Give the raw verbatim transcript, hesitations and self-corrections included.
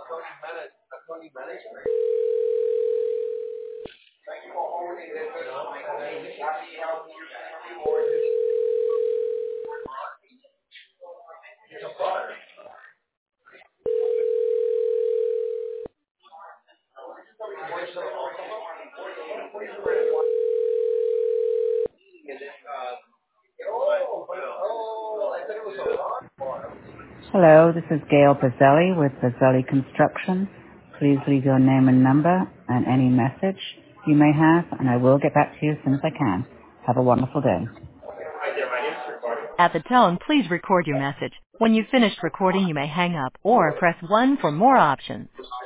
Hello, this is Gail Bazzelli with Bazzelli Construction. Please leave your name and number and any message you may have, and I will get back to you as soon as I can. Have a wonderful day. At the tone, please record your message. When you've finished recording, you may hang up or press one for more options.